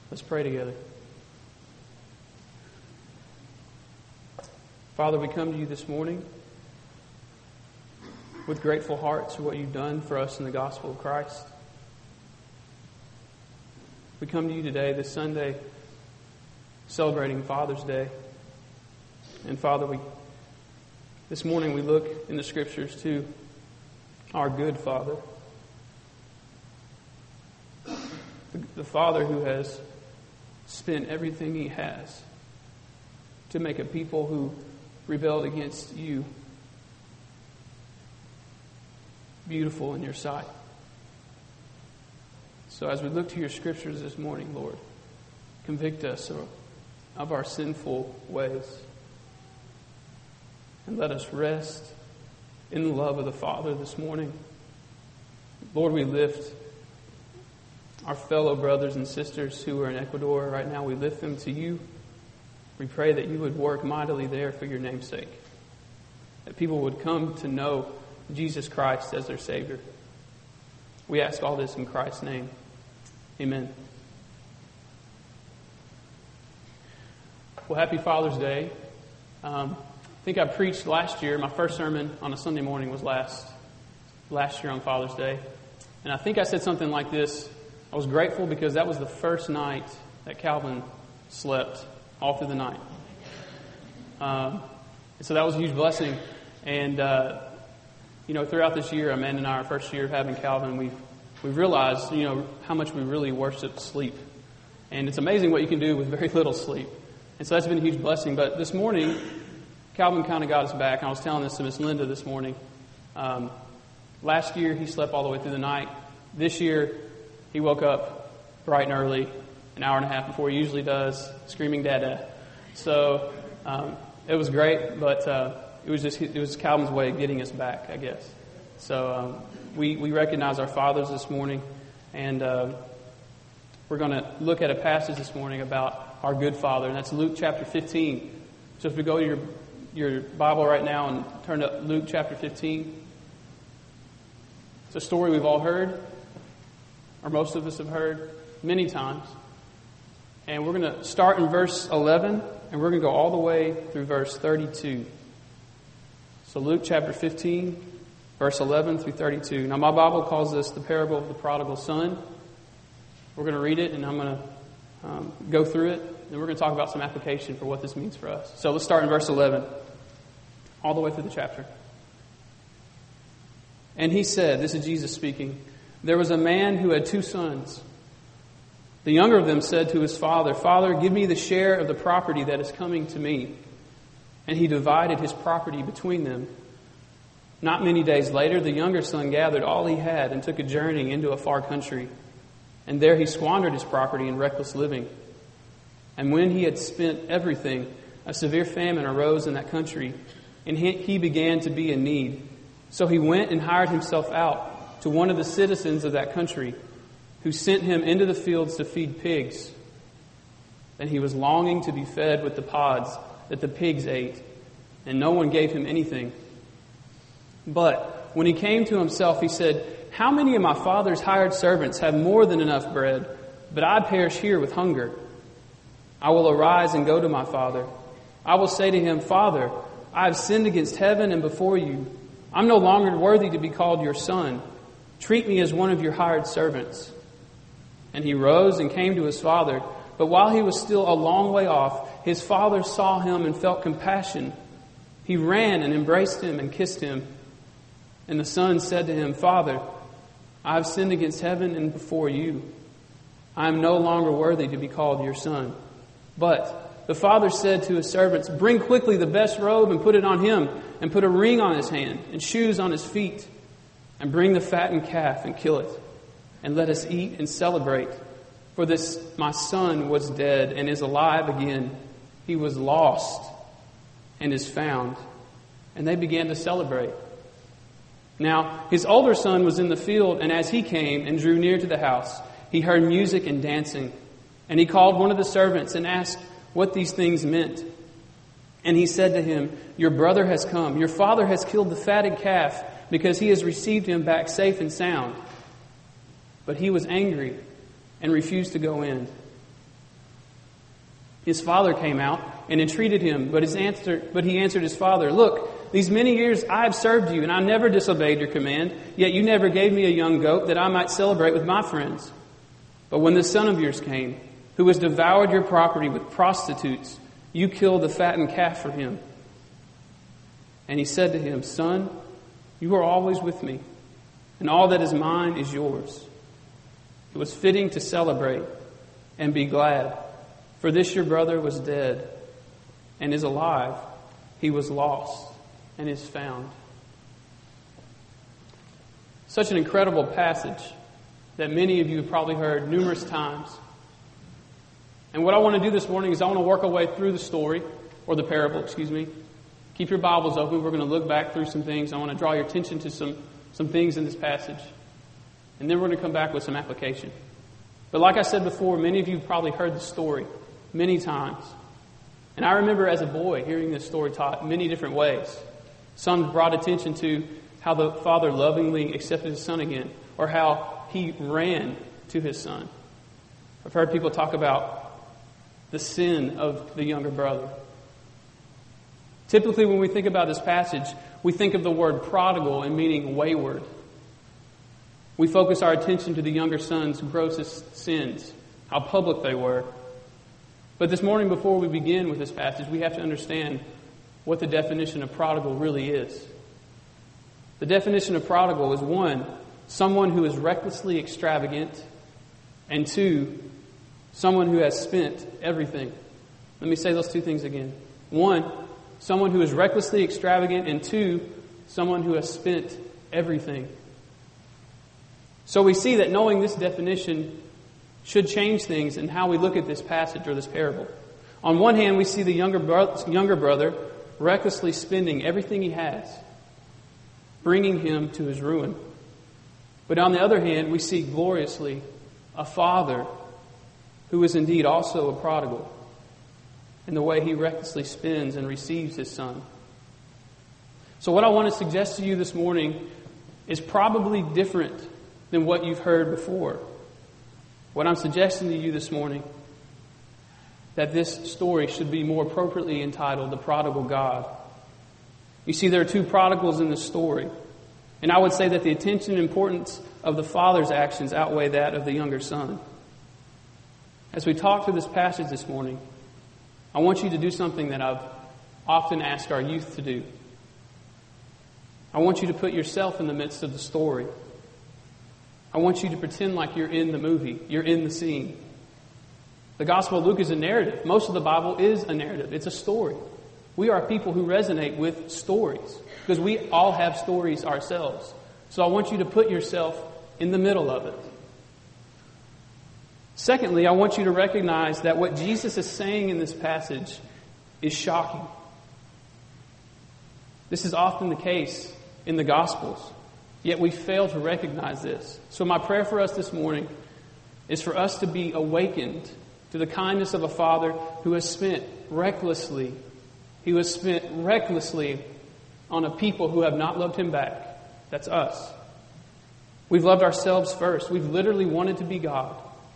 Let's pray together. Father, we come to you this morning with grateful hearts for what you've done for us in the gospel of Christ. We come to you today, this Sunday, celebrating Father's Day. And Father, this morning we look in the Scriptures to our good Father. The Father who has spent everything He has to make a people who rebelled against you beautiful in your sight. So as we look to your Scriptures this morning, Lord, convict us of our sinful ways and let us rest in the love of the Father this morning. Lord, we lift our fellow brothers and sisters who are in Ecuador right now. We lift them to you. We pray that you would work mightily there for your name's sake, that people would come to know Jesus Christ as their Savior. We ask all this in Christ's name. Amen. Well, happy Father's Day. I think I preached last year. My first sermon on a Sunday morning was last year on Father's Day. And I think I said something like this. I was grateful because that was the first night that Calvin slept all through the night. So that was a huge blessing. And, throughout this year, Amanda and I, our first year of having Calvin, we've realized, how much we really worship sleep. And it's amazing what you can do with very little sleep. And so that's been a huge blessing. But this morning, Calvin kind of got us back. And I was telling this to Miss Linda this morning. Last year, he slept all the way through the night. This year, he woke up bright and early, an hour and a half before he usually does, screaming "Dada." So it was great, but it was Calvin's way of getting us back, I guess. So we recognize our fathers this morning, and we're going to look at a passage this morning about our good Father, and that's Luke chapter 15. So if we go to your Bible right now and turn to Luke chapter 15, it's a story we've all heard, or most of us have heard many times. And we're going to start in verse 11, and we're going to go all the way through verse 32. So Luke chapter 15, verse 11 through 32. Now my Bible calls this the parable of the prodigal son. We're going to read it, and I'm going to go through it, and we're going to talk about some application for what this means for us. So let's start in verse 11, all the way through the chapter. And he said, this is Jesus speaking, there was a man who had 2 sons. The younger of them said to his father, "Father, give me the share of the property that is coming to me." And he divided his property between them. Not many days later, the younger son gathered all he had and took a journey into a far country. And there he squandered his property in reckless living. And when he had spent everything, a severe famine arose in that country, and he began to be in need. So he went and hired himself out to one of the citizens of that country, who sent him into the fields to feed pigs. And he was longing to be fed with the pods that the pigs ate, and no one gave him anything. But when he came to himself, he said, "How many of my father's hired servants have more than enough bread, but I perish here with hunger? I will arise and go to my father. I will say to him, 'Father, I have sinned against heaven and before you. I'm no longer worthy to be called your son. Treat me as one of your hired servants.' And he rose and came to his father. But while he was still a long way off, his father saw him and felt compassion. He ran and embraced him and kissed him. And the son said to him, 'Father, I have sinned against heaven and before you. I am no longer worthy to be called your son.' But the father said to his servants, 'Bring quickly the best robe and put it on him, and put a ring on his hand and shoes on his feet. And bring the fattened calf and kill it. And let us eat and celebrate. For this my son was dead and is alive again. He was lost and is found.' And they began to celebrate. Now his older son was in the field, and as he came and drew near to the house, he heard music and dancing. And he called one of the servants and asked what these things meant. And he said to him, 'Your brother has come. Your father has killed the fatted calf, because he has received him back safe and sound.' But he was angry and refused to go in. His father came out and entreated him, but he answered his father, "Look, these many years I have served you, and I never disobeyed your command, yet you never gave me a young goat that I might celebrate with my friends. But when this son of yours came, who has devoured your property with prostitutes, you killed the fattened calf for him." And he said to him, "Son, you are always with me, and all that is mine is yours. It was fitting to celebrate and be glad, for this your brother was dead and is alive. He was lost and is found." Such an incredible passage that many of you have probably heard numerous times. And what I want to do this morning is I want to work our way through the story, or the parable, Keep your Bibles open. We're going to look back through some things. I want to draw your attention to some things in this passage. And then we're going to come back with some application. But like I said before, many of you probably heard the story many times. And I remember as a boy hearing this story taught many different ways. Some brought attention to how the father lovingly accepted his son again, or how he ran to his son. I've heard people talk about the sin of the younger brother. Typically, when we think about this passage, we think of the word prodigal and meaning wayward. We focus our attention to the younger son's grossest sins, how public they were. But this morning, before we begin with this passage, we have to understand what the definition of prodigal really is. The definition of prodigal is 1, someone who is recklessly extravagant, and 2, someone who has spent everything. Let me say those two things again. 1, someone who is recklessly extravagant, and 2, someone who has spent everything. So we see that knowing this definition should change things in how we look at this passage or this parable. On one hand, we see the younger brother recklessly spending everything he has, bringing him to his ruin. But on the other hand, we see gloriously a father who is indeed also a prodigal in the way he recklessly spends and receives his son. So what I want to suggest to you this morning is probably different than what you've heard before. What I'm suggesting to you this morning, that this story should be more appropriately entitled The Prodigal God. You see, there are 2 prodigals in this story. And I would say that the attention and importance of the father's actions outweigh that of the younger son. As we talk through this passage this morning, I want you to do something that I've often asked our youth to do. I want you to put yourself in the midst of the story. I want you to pretend like you're in the movie, you're in the scene. The Gospel of Luke is a narrative. Most of the Bible is a narrative. It's a story. We are people who resonate with stories because we all have stories ourselves. So I want you to put yourself in the middle of it. Secondly, I want you to recognize that what Jesus is saying in this passage is shocking. This is often the case in the Gospels, yet we fail to recognize this. So my prayer for us this morning is for us to be awakened to the kindness of a Father who has spent recklessly. He was spent recklessly on a people who have not loved Him back. That's us. We've loved ourselves first. We've literally wanted to be God.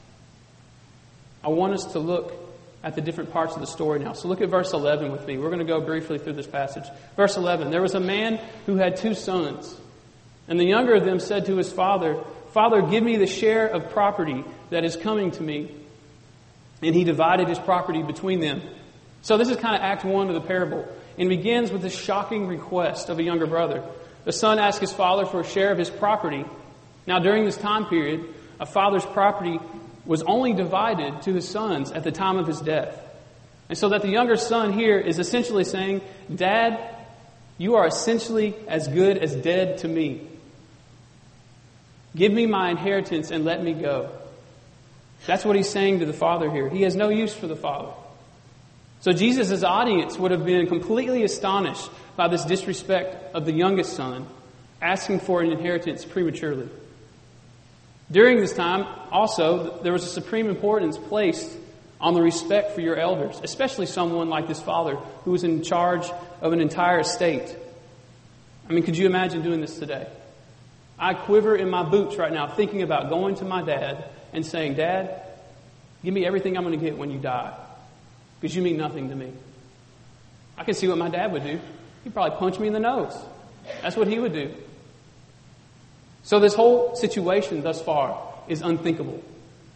I want us to look at the different parts of the story now. So look at verse 11 with me. We're going to go briefly through this passage. Verse 11, there was a man who had 2 sons. And the younger of them said to his father, "Father, give me the share of property that is coming to me." And he divided his property between them. So this is kind of act 1 of the parable. And begins with this shocking request of a younger brother. The son asks his father for a share of his property. Now during this time period, a father's property was only divided to his sons at the time of his death. And so that the younger son here is essentially saying, "Dad, you are essentially as good as dead to me. Give me my inheritance and let me go." That's what he's saying to the father here. He has no use for the father. So Jesus' audience would have been completely astonished by this disrespect of the youngest son, asking for an inheritance prematurely. During this time, also, there was a supreme importance placed on the respect for your elders, especially someone like this father who was in charge of an entire estate. I mean, could you imagine doing this today? I quiver in my boots right now thinking about going to my dad and saying, "Dad, give me everything I'm going to get when you die." because you mean nothing to me. I can see what my dad would do. He'd probably punch me in the nose. That's what he would do. So this whole situation thus far is unthinkable.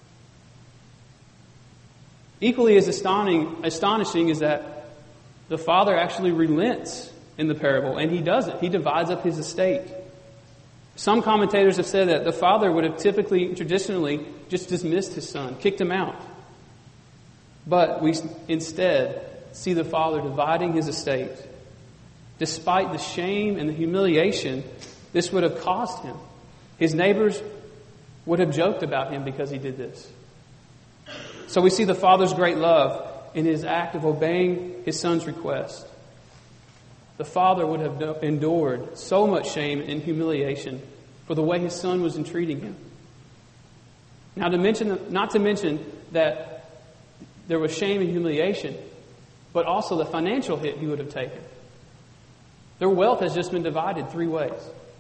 Equally as astonishing is that the father actually relents in the parable, and he doesn't. He divides up his estate. Some commentators have said that the father would have traditionally just dismissed his son, kicked him out. But we instead see the father dividing his estate. Despite the shame and the humiliation this would have caused him. His neighbors would have joked about him because he did this. So we see the father's great love in his act of obeying his son's request. The father would have endured so much shame and humiliation for the way his son was entreating him. Now, not to mention that there was shame and humiliation, but also the financial hit he would have taken. Their wealth has just been divided 3 ways.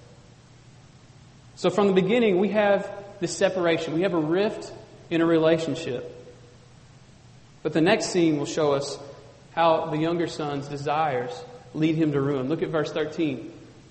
So from the beginning, we have this separation. We have a rift in a relationship. But the next scene will show us how the younger son's desires lead him to ruin. Look at verse 13.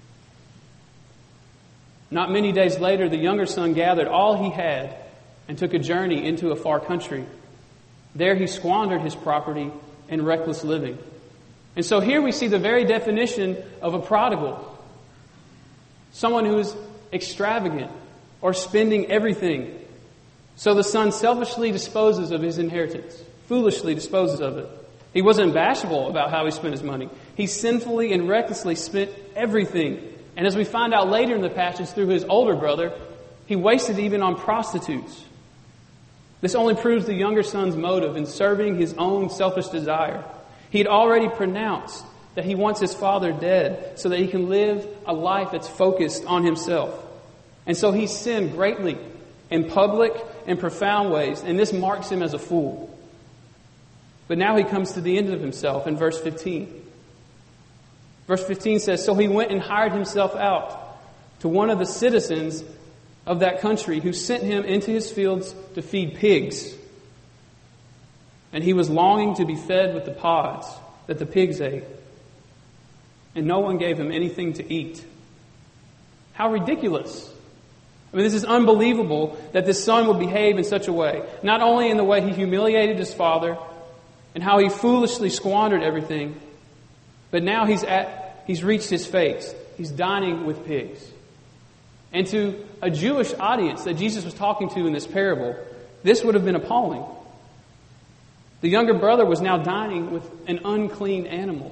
Not many days later, the younger son gathered all he had and took a journey into a far country. There he squandered his property in reckless living. And so here we see the very definition of a prodigal. Someone who is extravagant or spending everything. So the son selfishly disposes of his inheritance, foolishly disposes of it. He wasn't bashful about how he spent his money. He sinfully and recklessly spent everything. And as we find out later in the passage through his older brother, he wasted even on prostitutes. This only proves the younger son's motive in serving his own selfish desire. He had already pronounced that he wants his father dead so that he can live a life that's focused on himself. And so he sinned greatly in public and profound ways, and this marks him as a fool. But now he comes to the end of himself in verse 15. Verse 15 says, "So he went and hired himself out to one of the citizens of that country who sent him into his fields to feed pigs. And he was longing to be fed with the pods that the pigs ate. And no one gave him anything to eat." How ridiculous. I mean, this is unbelievable that this son would behave in such a way. Not only in the way he humiliated his father and how he foolishly squandered everything, but now he's reached his fate. He's dining with pigs. And to a Jewish audience that Jesus was talking to in this parable, this would have been appalling. The younger brother was now dining with an unclean animal.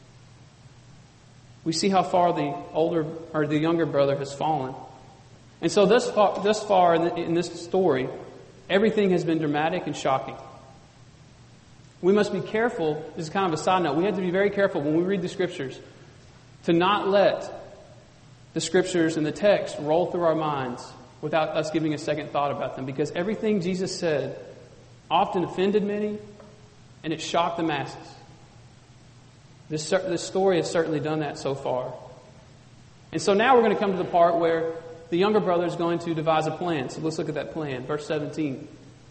We see how far the younger brother has fallen. And so thus far in this story, everything has been dramatic and shocking. We must be careful, this is kind of a side note, we have to be very careful when we read the Scriptures to not let the Scriptures and the text roll through our minds without us giving a second thought about them. Because everything Jesus said often offended many, and it shocked the masses. This story has certainly done that so far. And so now we're going to come to the part where the younger brother is going to devise a plan. So let's look at that plan. Verse 17.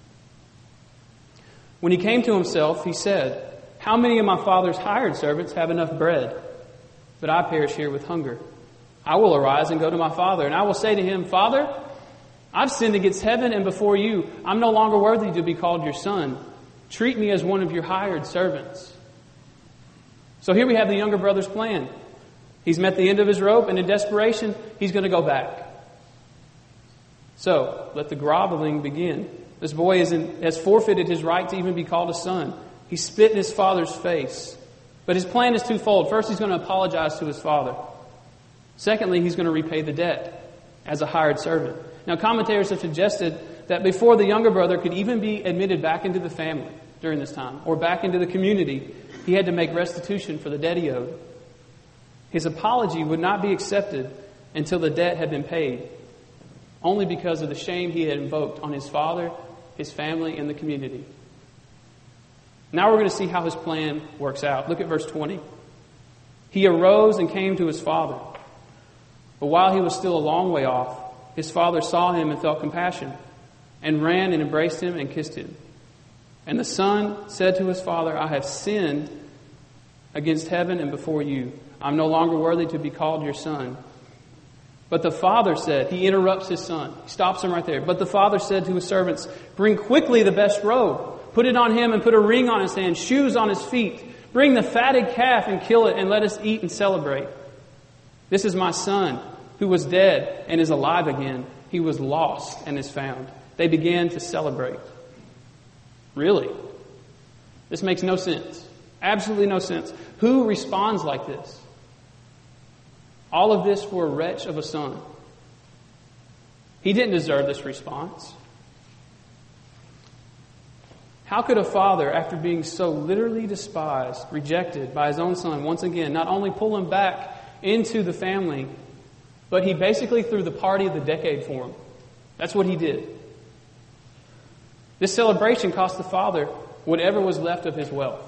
When he came to himself, he said, "How many of my father's hired servants have enough bread? But I perish here with hunger. I will arise and go to my father, and I will say to him, 'Father, I've sinned against heaven and before you. I'm no longer worthy to be called your son. Treat me as one of your hired servants.'" So here we have the younger brother's plan. He's met the end of his rope, and in desperation, he's going to go back. So, let the groveling begin. This boy has forfeited his right to even be called a son. He spit in his father's face. But his plan is twofold. First, he's going to apologize to his father. Secondly, he's going to repay the debt as a hired servant. Now, commentators have suggested that before the younger brother could even be admitted back into the family during this time, or back into the community, he had to make restitution for the debt he owed. His apology would not be accepted until the debt had been paid, only because of the shame he had invoked on his father, his family, and the community. Now we're going to see how his plan works out. Look at verse 20. "He arose and came to his father. But while he was still a long way off, his father saw him and felt compassion, and ran and embraced him and kissed him. And the son said to his father, I have sinned against heaven and before you. I'm no longer worthy to be called your son. But the father said," he interrupts his son. He stops him right there. "But the father said to his servants, bring quickly the best robe. Put it on him and put a ring on his hand, shoes on his feet. Bring the fatted calf and kill it and let us eat and celebrate. This is my son who was dead and is alive again. He was lost and is found." They began to celebrate. Really? This makes no sense. Absolutely no sense. Who responds like this? All of this for a wretch of a son. He didn't deserve this response. How could a father, after being so literally despised, rejected by his own son, once again, not only pull him back into the family, but he basically threw the party of the decade for him? That's what he did. This celebration cost the father whatever was left of his wealth.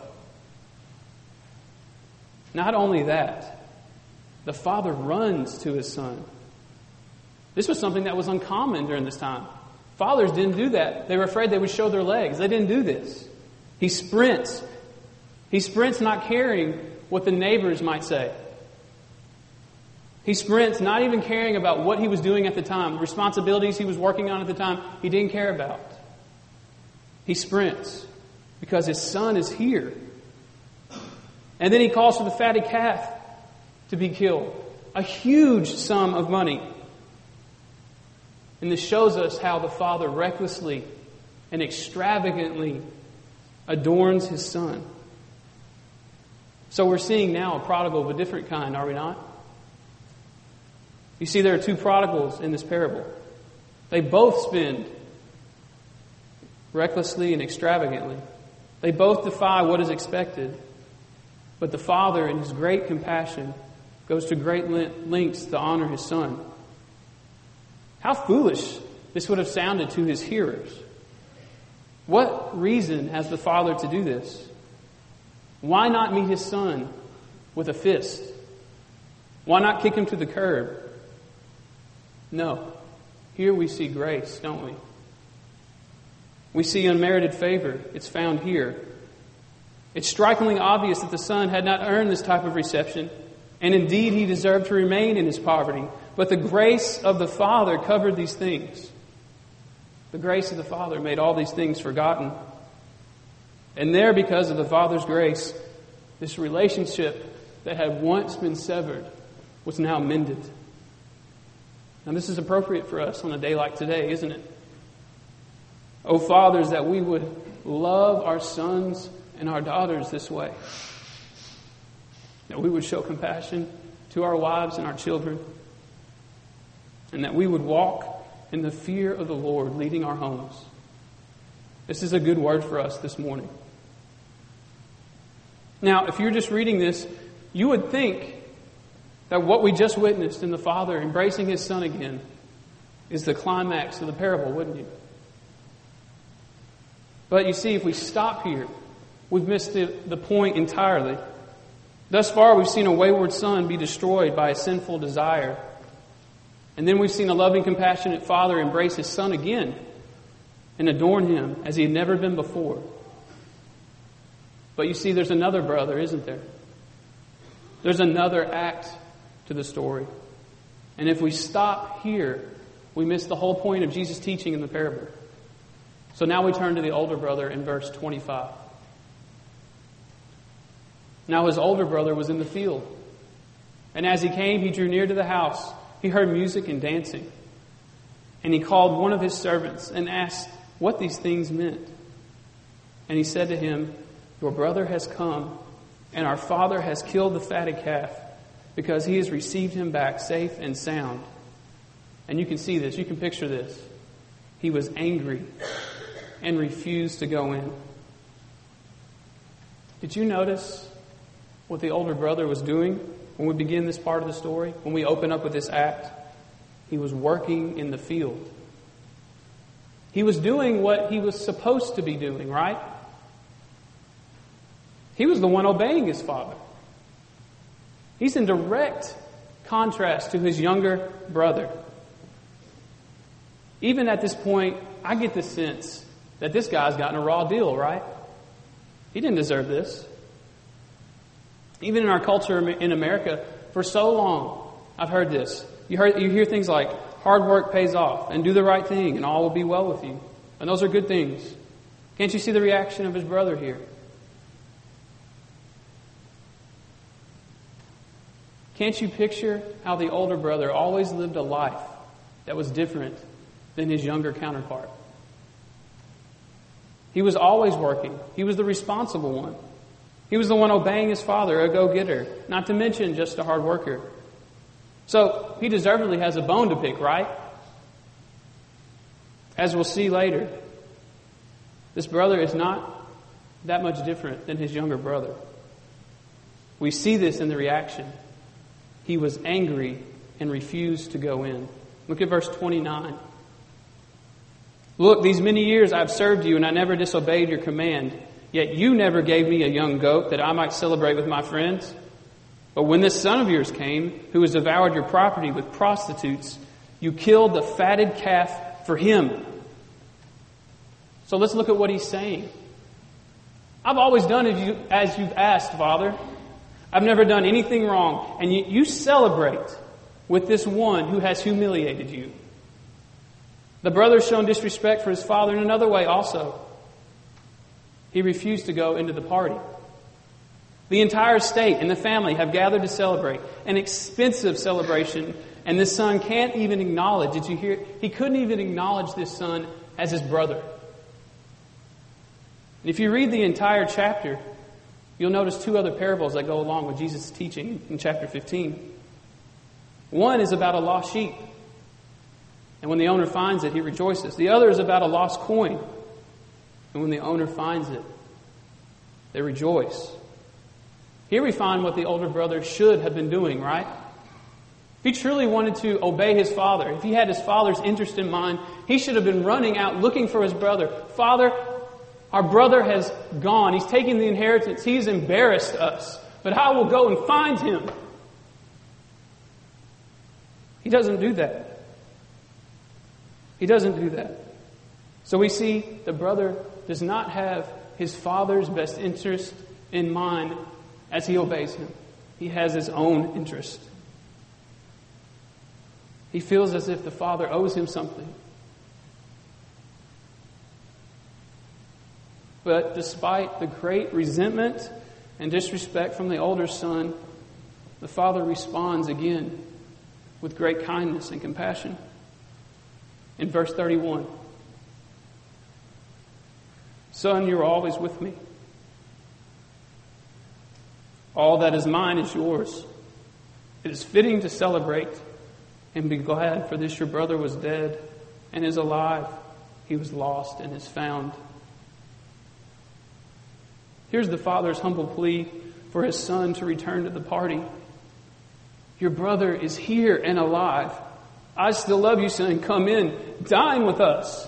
Not only that, the father runs to his son. This was something that was uncommon during this time. Fathers didn't do that. They were afraid they would show their legs. They didn't do this. He sprints. He sprints not caring what the neighbors might say. He sprints not even caring about what he was doing at the time, the responsibilities he was working on at the time, he didn't care about. He sprints because his son is here. And then he calls for the fatted calf to be killed. A huge sum of money. And this shows us how the father recklessly and extravagantly adorns his son. So we're seeing now a prodigal of a different kind, are we not? You see, there are two prodigals in this parable. They both spend recklessly and extravagantly. They both defy what is expected. But the father, in his great compassion, goes to great lengths to honor his son. How foolish this would have sounded to his hearers. What reason has the father to do this? Why not meet his son with a fist? Why not kick him to the curb? No. Here we see grace, don't we? We see unmerited favor. It's found here. It's strikingly obvious that the son had not earned this type of reception, and indeed he deserved to remain in his poverty. But the grace of the Father covered these things. The grace of the Father made all these things forgotten. And there, because of the Father's grace, this relationship that had once been severed was now mended. Now this is appropriate for us on a day like today, isn't it? Oh, fathers, that we would love our sons and our daughters this way. That we would show compassion to our wives and our children. And that we would walk in the fear of the Lord, leading our homes. This is a good word for us this morning. Now, if you're just reading this, you would think that what we just witnessed in the father embracing his son again is the climax of the parable, wouldn't you? But you see, if we stop here, we've missed the point entirely. Thus far, we've seen a wayward son be destroyed by a sinful desire. And then we've seen a loving, compassionate father embrace his son again and adorn him as he had never been before. But you see, there's another brother, isn't there? There's another act to the story. And if we stop here, we miss the whole point of Jesus' teaching in the parable. So now we turn to the older brother in verse 25. Now his older brother was in the field. And as he came, he drew near to the house. He heard music and dancing. And he called one of his servants and asked what these things meant. And he said to him, "Your brother has come, and our father has killed the fatted calf, because he has received him back safe and sound." And you can see this. You can picture this. He was angry and refused to go in. Did you notice what the older brother was doing when we begin this part of the story? When we open up with this act? He was working in the field. He was doing what he was supposed to be doing, right? He was the one obeying his father. He's in direct contrast to his younger brother. Even at this point, I get the sense that this guy's gotten a raw deal, right? He didn't deserve this. Even in our culture in America, for so long, I've heard this. You hear things like, hard work pays off, and do the right thing, and all will be well with you. And those are good things. Can't you see the reaction of his brother here? Can't you picture how the older brother always lived a life that was different than his younger counterpart? He was always working. He was the responsible one. He was the one obeying his father, a go-getter, not to mention just a hard worker. So he deservedly has a bone to pick, right? As we'll see later, this brother is not that much different than his younger brother. We see this in the reaction. He was angry and refused to go in. Look at verse 29. Look, these many years I've served you, and I never disobeyed your command. Yet you never gave me a young goat that I might celebrate with my friends. But when this son of yours came, who has devoured your property with prostitutes, you killed the fatted calf for him. So let's look at what he's saying. I've always done as you've asked, Father. I've never done anything wrong. And you celebrate with this one who has humiliated you. The brother's shown disrespect for his father in another way also. He refused to go into the party. The entire estate and the family have gathered to celebrate. An expensive celebration. And this son can't even acknowledge. Did you hear? He couldn't even acknowledge this son as his brother. And if you read the entire chapter, you'll notice two other parables that go along with Jesus' teaching in chapter 15. One is about a lost sheep. And when the owner finds it, he rejoices. The other is about a lost coin. And when the owner finds it, they rejoice. Here we find what the older brother should have been doing, right? If he truly wanted to obey his father, if he had his father's interest in mind, he should have been running out looking for his brother. Father, our brother has gone. He's taken the inheritance. He's embarrassed us. But I will go and find him. He doesn't do that. He doesn't do that. So we see the brother does not have his father's best interest in mind as he obeys him. He has his own interest. He feels as if the father owes him something. But despite the great resentment and disrespect from the older son, the father responds again with great kindness and compassion. In verse 31, Son, you're always with me. All that is mine is yours. It is fitting to celebrate and be glad, for this your brother was dead and is alive. He was lost and is found. Here's the father's humble plea for his son to return to the party. Your brother is here and alive. I still love you, son. Come in. Dine with us.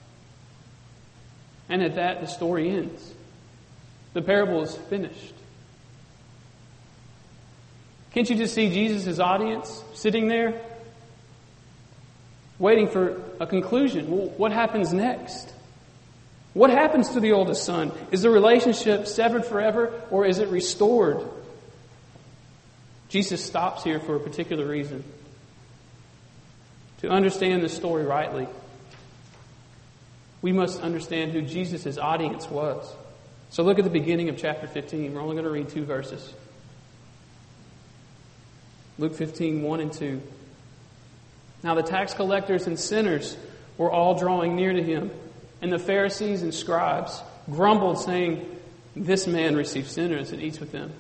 And at that, the story ends. The parable is finished. Can't you just see Jesus' audience sitting there, waiting for a conclusion? Well, what happens next? What happens to the oldest son? Is the relationship severed forever, or is it restored? Jesus stops here for a particular reason. To understand the story rightly, we must understand who Jesus' audience was. So look at the beginning of chapter 15. We're only going to read 2 verses. Luke 15, 1 and 2. Now the tax collectors and sinners were all drawing near to him, and the Pharisees and scribes grumbled, saying, This man receives sinners and eats with them.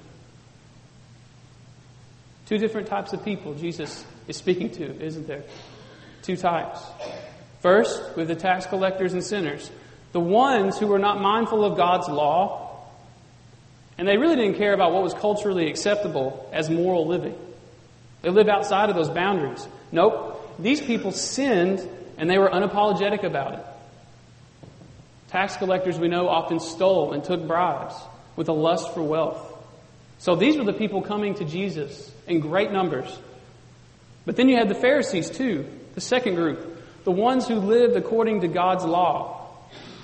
2 different types of people Jesus is speaking to, isn't there? 2 types. First, with the tax collectors and sinners. The ones who were not mindful of God's law, and they really didn't care about what was culturally acceptable as moral living. They lived outside of those boundaries. Nope. These people sinned, and they were unapologetic about it. Tax collectors, we know, often stole and took bribes with a lust for wealth. So these were the people coming to Jesus in great numbers. But then you had the Pharisees too, the second group, the ones who lived according to God's law.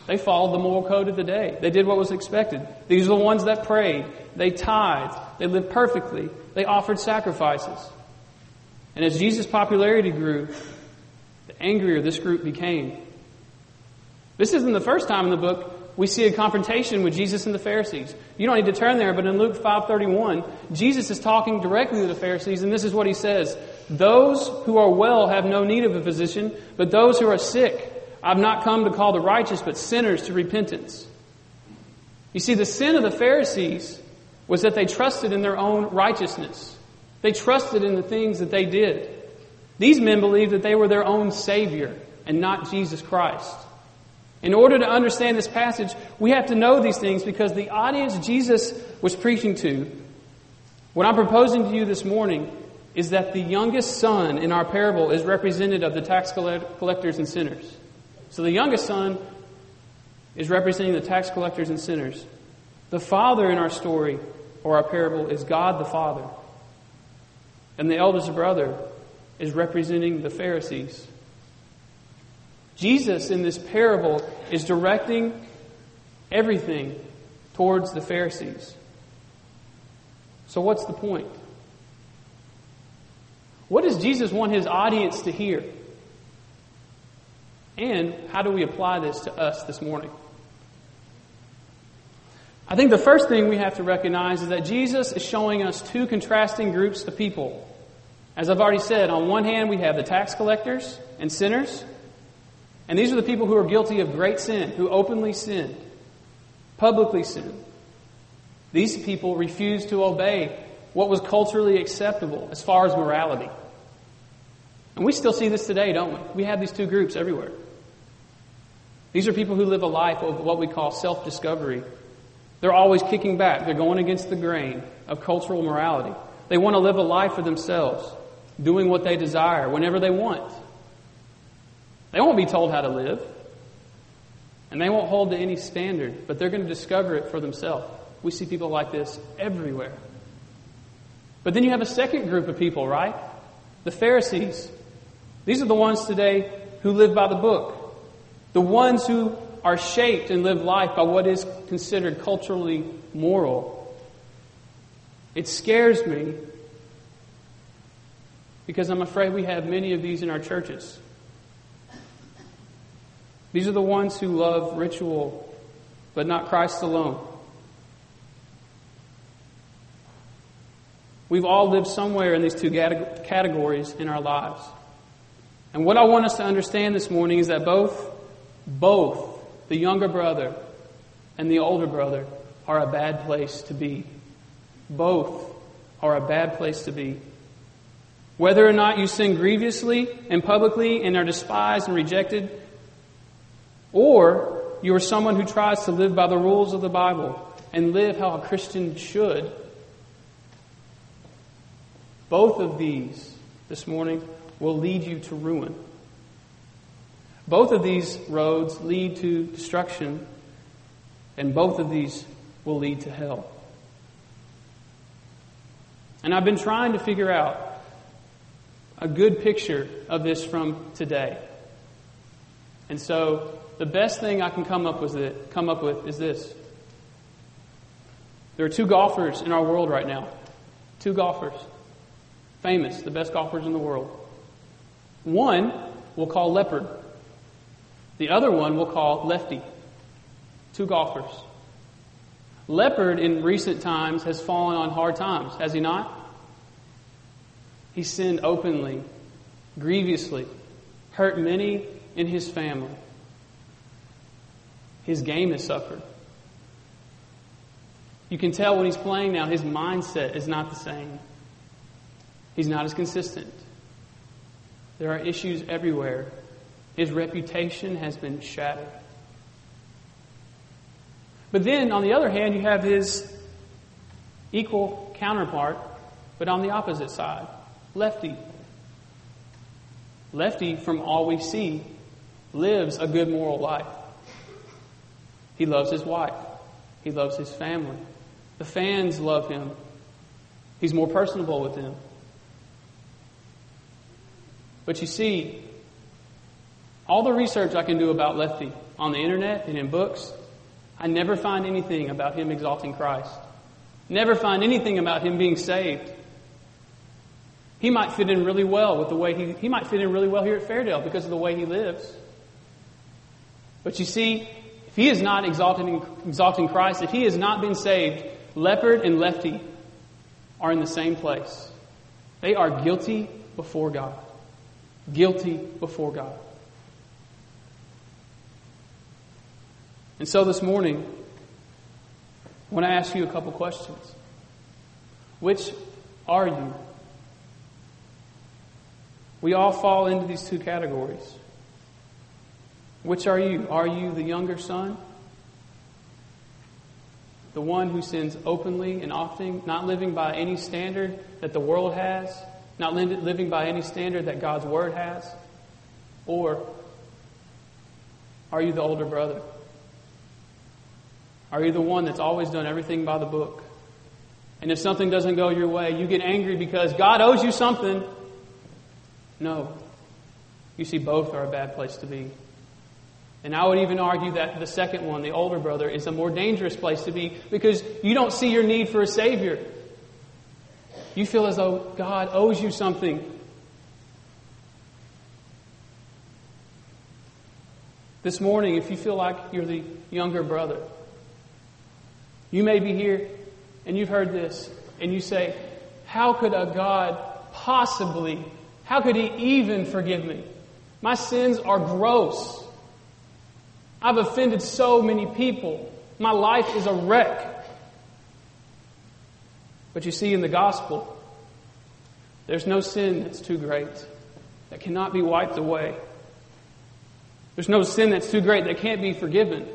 They followed the moral code of the day. They did what was expected. These are the ones that prayed. They tithed. They lived perfectly. They offered sacrifices. And as Jesus' popularity grew, the angrier this group became. This isn't the first time in the book we see a confrontation with Jesus and the Pharisees. You don't need to turn there, but in Luke 5:31, Jesus is talking directly to the Pharisees, and this is what he says. Those who are well have no need of a physician, but those who are sick. I've not come to call the righteous, but sinners to repentance. You see, the sin of the Pharisees was that they trusted in their own righteousness. They trusted in the things that they did. These men believed that they were their own Savior and not Jesus Christ. In order to understand this passage, we have to know these things because the audience Jesus was preaching to, what I'm proposing to you this morning, is that the youngest son in our parable is representative of the tax collectors and sinners. So the youngest son is representing the tax collectors and sinners. The father in our story or our parable is God the Father. And the eldest brother is representing the Pharisees. Jesus in this parable is directing everything towards the Pharisees. So what's the point? What does Jesus want his audience to hear? And how do we apply this to us this morning? I think the first thing we have to recognize is that Jesus is showing us two contrasting groups of people. As I've already said, on one hand we have the tax collectors and sinners. And these are the people who are guilty of great sin, who openly sinned, publicly sinned. These people refused to obey what was culturally acceptable as far as morality. And we still see this today, don't we? We have these two groups everywhere. These are people who live a life of what we call self-discovery. They're always kicking back. They're going against the grain of cultural morality. They want to live a life for themselves, doing what they desire whenever they want. They won't be told how to live, and they won't hold to any standard, but they're going to discover it for themselves. We see people like this everywhere. But then you have a second group of people, right? The Pharisees. These are the ones today who live by the book. The ones who are shaped and live life by what is considered culturally moral. It scares me because I'm afraid we have many of these in our churches. These are the ones who love ritual, but not Christ alone. We've all lived somewhere in these two categories in our lives. And what I want us to understand this morning is that both the younger brother and the older brother are a bad place to be. Both are a bad place to be. Whether or not you sin grievously and publicly and are despised and rejected, or you are someone who tries to live by the rules of the Bible and live how a Christian should, both of these this morning will lead you to ruin. Both of these roads lead to destruction, and both of these will lead to hell. And I've been trying to figure out a good picture of this from today. And so the best thing I can come up with is this. There are two golfers in our world right now. Two golfers. Famous, the best golfers in the world. One we'll call Leopard. The other one we'll call Lefty. Two golfers. Leopard in recent times has fallen on hard times, has he not? He sinned openly, grievously, hurt many in his family. His game has suffered. You can tell when he's playing now, his mindset is not the same. He's not as consistent. There are issues everywhere. His reputation has been shattered. But then, on the other hand, you have his equal counterpart, but on the opposite side, Lefty. Lefty, from all we see, lives a good moral life. He loves his wife. He loves his family. The fans love him. He's more personable with them. But you see, All the research I can do about Lefty on the internet and in books, I never find anything about him exalting Christ. Never find anything about him being saved. He might fit in really well with the way he might fit in really well here at Fairdale because of the way he lives. But you see, if he is not exalting Christ, if he has not been saved, Leopard and Lefty are in the same place. They are guilty before God. Guilty before God. And so this morning, I want to ask you a couple questions. Which are you? We all fall into these two categories. Which are you? Are you the younger son? The one who sins openly and often, not living by any standard that the world has, not living by any standard that God's Word has? Or are you the older brother? Are you the one that's always done everything by the book? And if something doesn't go your way, you get angry because God owes you something. No. You see, both are a bad place to be. And I would even argue that the second one, the older brother, is a more dangerous place to be because you don't see your need for a Savior. You feel as though God owes you something. This morning, if you feel like you're the younger brother, you may be here and you've heard this and you say, how could a God possibly, how could He even forgive me? My sins are gross. I've offended so many people. My life is a wreck. But you see, in the gospel, there's no sin that's too great, that cannot be wiped away. There's no sin that's too great that can't be forgiven.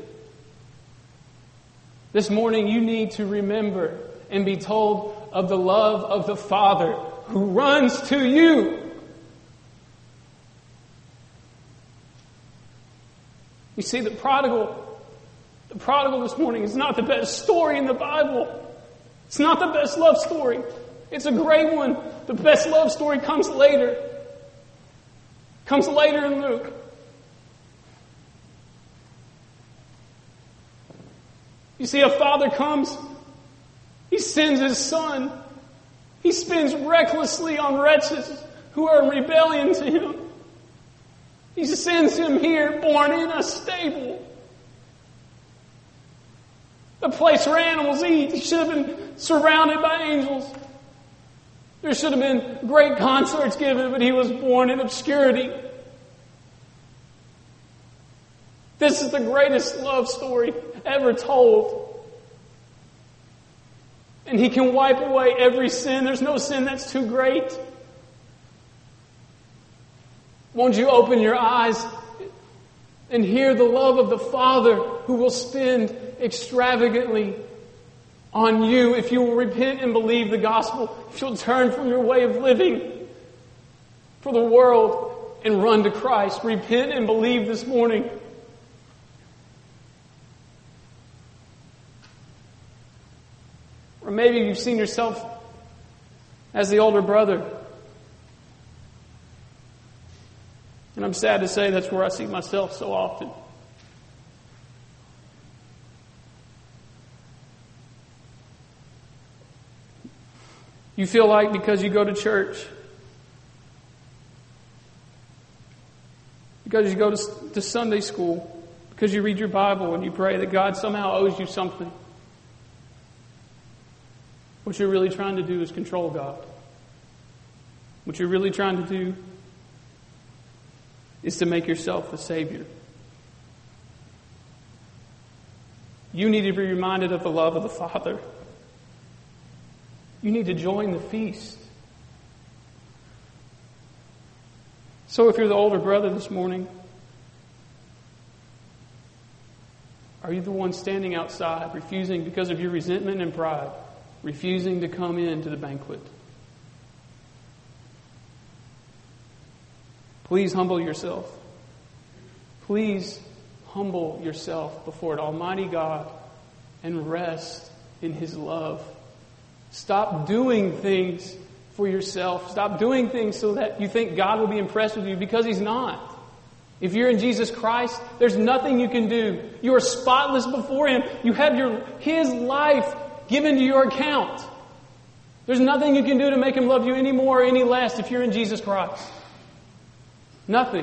This morning you need to remember and be told of the love of the Father who runs to you. You see, the prodigal this morning is not the best story in the Bible. It's not the best love story. It's a great one. The best love story comes later. Comes later in Luke. You see, a father comes, he sends his son. He spends recklessly on wretches who are in rebellion to him. He sends him here, born in a stable. A place where animals eat. He should have been surrounded by angels. There should have been great concerts given, but he was born in obscurity. This is the greatest love story ever told. And He can wipe away every sin. There's no sin that's too great. Won't you open your eyes and hear the love of the Father who will spend extravagantly on you if you will repent and believe the gospel, if you'll turn from your way of living for the world and run to Christ. Repent and believe this morning. Or maybe you've seen yourself as the older brother. And I'm sad to say that's where I see myself so often. You feel like because you go to church, because you go to Sunday school, because you read your Bible and you pray that God somehow owes you something. What you're really trying to do is control God. What you're really trying to do is to make yourself the Savior. You need to be reminded of the love of the Father. You need to join the feast. So if you're the older brother this morning, are you the one standing outside, refusing because of your resentment and pride, refusing to come into the banquet? Please humble yourself. Please humble yourself before an almighty God and rest in His love. Stop doing things for yourself. Stop doing things so that you think God will be impressed with you, because He's not. If you're in Jesus Christ, there's nothing you can do. You are spotless before Him. You have His life given to your account. There's nothing you can do to make Him love you any more or any less if you're in Jesus Christ. Nothing.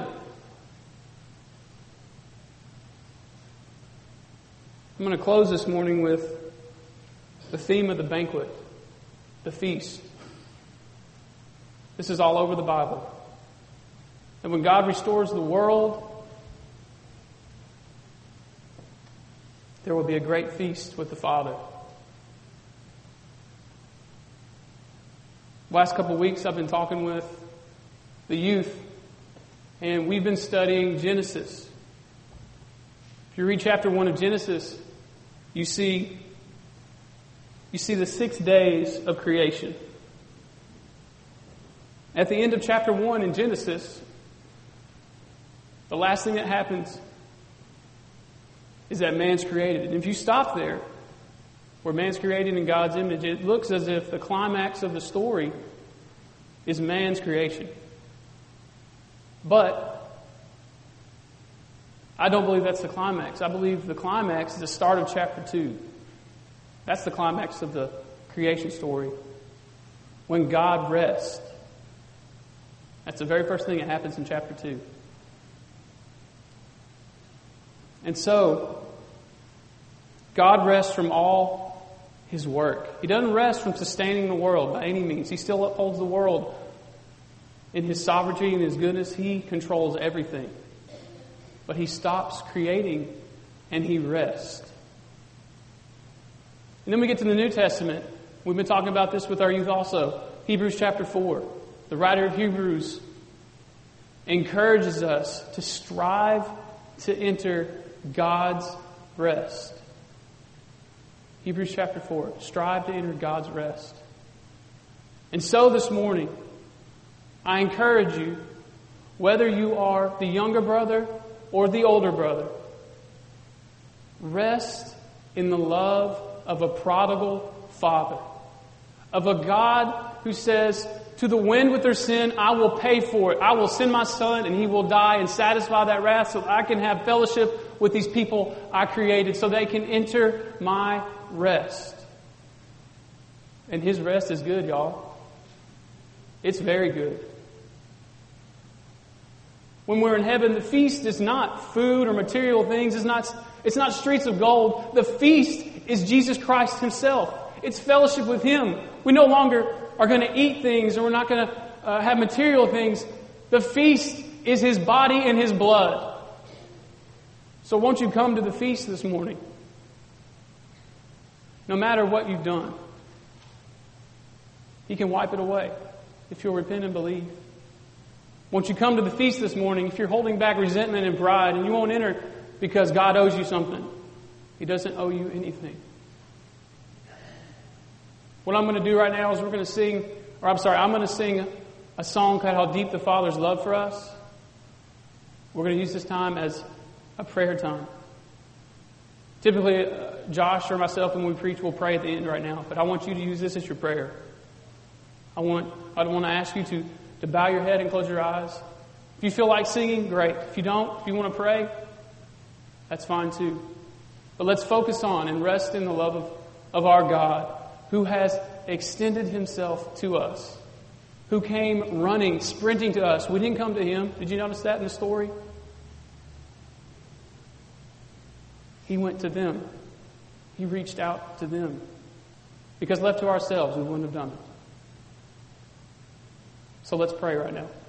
I'm going to close this morning with the theme of the banquet, the feast. This is all over the Bible. And when God restores the world, there will be a great feast with the Father. Last couple of weeks I've been talking with the youth, and we've been studying Genesis. If you read chapter 1 of Genesis, you see the 6 days of creation. At the end of chapter 1 in Genesis, the last thing that happens is that man's created. And if you stop there, where man's created in God's image, it looks as if the climax of the story is man's creation. But I don't believe that's the climax. I believe the climax is the start of chapter 2. That's the climax of the creation story. When God rests. That's the very first thing that happens in chapter 2. And so, God rests from all His work. He doesn't rest from sustaining the world by any means. He still upholds the world in His sovereignty and His goodness. He controls everything. But He stops creating and He rests. And then we get to the New Testament. We've been talking about this with our youth also. Hebrews chapter 4. The writer of Hebrews encourages us to strive to enter God's rest. Hebrews chapter 4. Strive to enter God's rest. And so this morning, I encourage you, whether you are the younger brother or the older brother, rest in the love of a prodigal Father, of a God who says, to the wind with their sin, I will pay for it. I will send my Son and He will die and satisfy that wrath so that I can have fellowship with these people I created so they can enter my rest. And His rest is good, y'all. It's very good. When we're in heaven, the feast is not food or material things. It's not streets of gold. The feast is Jesus Christ Himself. It's fellowship with Him. We no longer are going to eat things, and we're not going to have material things. The feast is His body and His blood. So won't you come to the feast this morning? No matter what you've done. He can wipe it away if you'll repent and believe. Won't you come to the feast this morning if you're holding back resentment and pride and you won't enter because God owes you something? He doesn't owe you anything. What I'm going to do right now is I'm going to sing a song called How Deep the Father's Love for Us. We're going to use this time as a prayer time. Typically, Josh or myself, when we preach, we'll pray at the end right now. But I want you to use this as your prayer. I want to ask you to bow your head and close your eyes. If you feel like singing, great. If you don't, if you want to pray, that's fine too. But let's focus on and rest in the love of our God, who has extended Himself to us, who came running, sprinting to us. We didn't come to Him. Did you notice that in the story? He went to them. He reached out to them. Because left to ourselves, we wouldn't have done it. So let's pray right now.